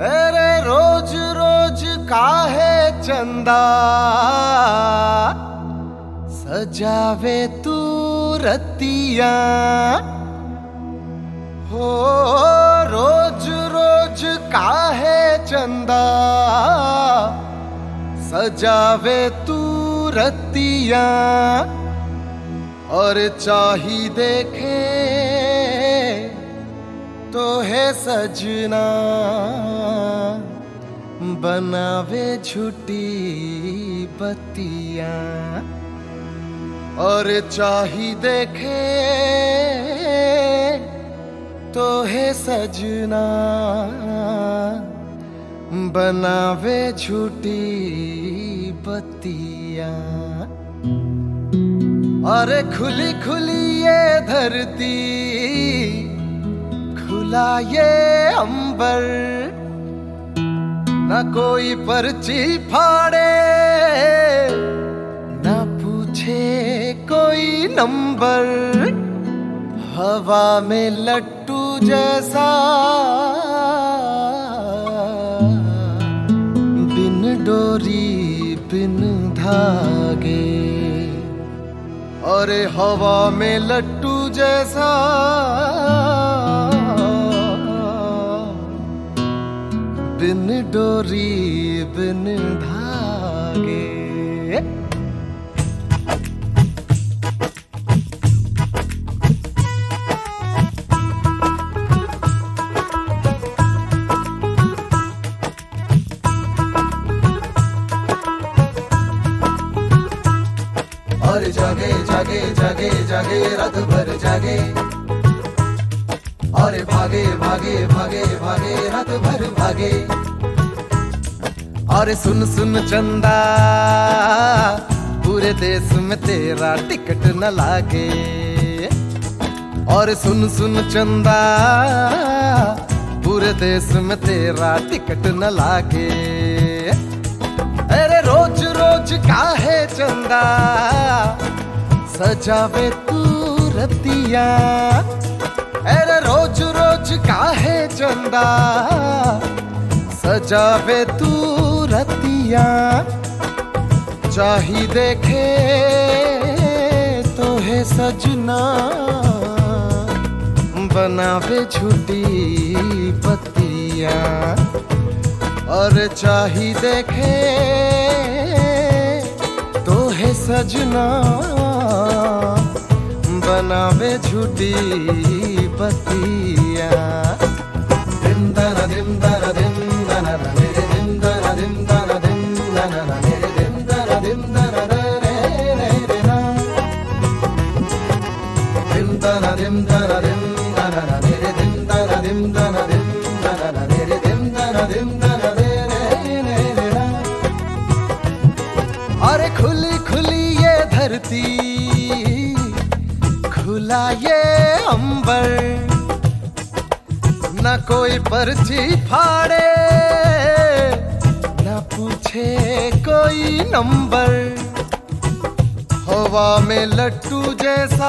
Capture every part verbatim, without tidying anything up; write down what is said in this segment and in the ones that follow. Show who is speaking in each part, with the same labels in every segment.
Speaker 1: अरे रोज रोज काहे चंदा सजावे तू रतिया हो। रोज रोज काहे चंदा सजावे तू रतिया और चाही देखे तो है सजना बनावे झूठी बतिया और चाही देखे तो है सजना बनावे झूठी बतिया। अरे खुली खुली ये धरती खुला ये अंबर न कोई पर्ची फाड़े न पूछे कोई नंबर। हवा में लट्टू जैसा बिन डोरी बिन धागे और हवा में लट्टू जैसा बिन डोरी बिन धागे। और जागे जागे जागे जागे रात भर जागे और भागे भागे भागे भागे रात भर भागे। और सुन सुन चंदा पूरे देश में तेरा टिकट न लागे। और सुन सुन चंदा पूरे देश में तेरा टिकट न लागे। अरे रोज रोज काहे चंदा सजावे तू रतिया। अरे रोज रोज काहे चंदा सजावे तू रतिया। चाही देखे तो है सजना बनावे झूठी बतिया और चाही देखे तो है सजना बनावे झूठी बतिया। दिम दना दिम दना दिम दना मेरे दिम दना दिम दना दिम दना मेरे दिम दना दिम दना रे रे रे ना। दिम दना दिम दना दिम दना मेरे दिम दना दिम दना दिम दना मेरे दिम दना दिम दना रे रे रे ना। अरे खुली खुली ये धरती खुला ये अंबर न कोई पर्ची फाड़े न पूछे कोई नंबर। हवा में लट्टू जैसा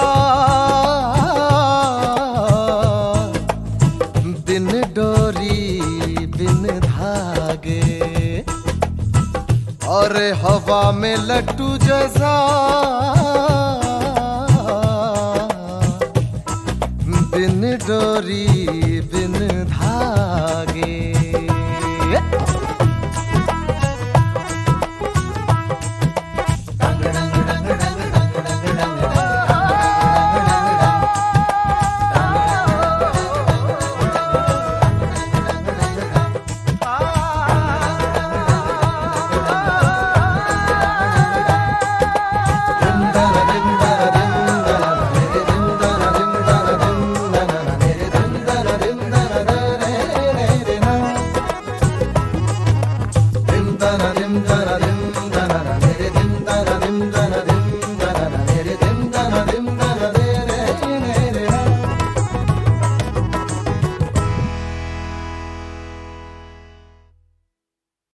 Speaker 1: बिन डोरी बिन धागे और हवा में लट्टू जैसा बिन डोरी बिन धागे।